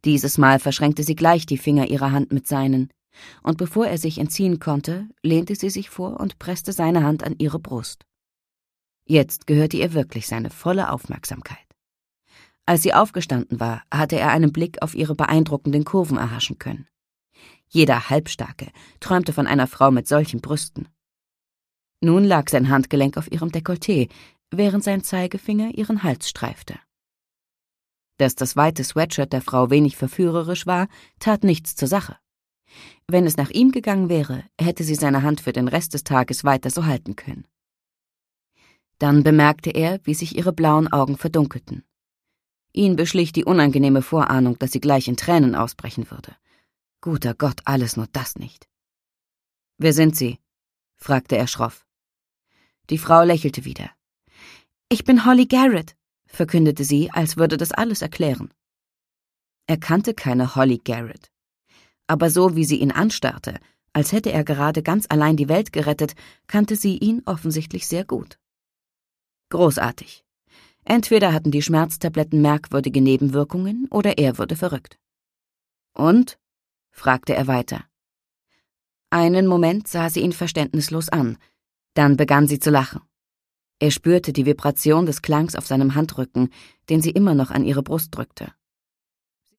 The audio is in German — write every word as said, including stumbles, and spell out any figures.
Dieses Mal verschränkte sie gleich die Finger ihrer Hand mit seinen, und bevor er sich entziehen konnte, lehnte sie sich vor und presste seine Hand an ihre Brust. Jetzt gehörte ihr wirklich seine volle Aufmerksamkeit. Als sie aufgestanden war, hatte er einen Blick auf ihre beeindruckenden Kurven erhaschen können. Jeder Halbstarke träumte von einer Frau mit solchen Brüsten. Nun lag sein Handgelenk auf ihrem Dekolleté, während sein Zeigefinger ihren Hals streifte. Dass das weite Sweatshirt der Frau wenig verführerisch war, tat nichts zur Sache. Wenn es nach ihm gegangen wäre, hätte sie seine Hand für den Rest des Tages weiter so halten können. Dann bemerkte er, wie sich ihre blauen Augen verdunkelten. Ihn beschlich die unangenehme Vorahnung, dass sie gleich in Tränen ausbrechen würde. Guter Gott, alles nur das nicht. »Wer sind Sie?« fragte er schroff. Die Frau lächelte wieder. »Ich bin Holly Garrett«, verkündete sie, als würde das alles erklären. Er kannte keine Holly Garrett. Aber so wie sie ihn anstarrte, als hätte er gerade ganz allein die Welt gerettet, kannte sie ihn offensichtlich sehr gut. Großartig. Entweder hatten die Schmerztabletten merkwürdige Nebenwirkungen oder er wurde verrückt. »Und?« fragte er weiter. Einen Moment sah sie ihn verständnislos an, dann begann sie zu lachen. Er spürte die Vibration des Klangs auf seinem Handrücken, den sie immer noch an ihre Brust drückte.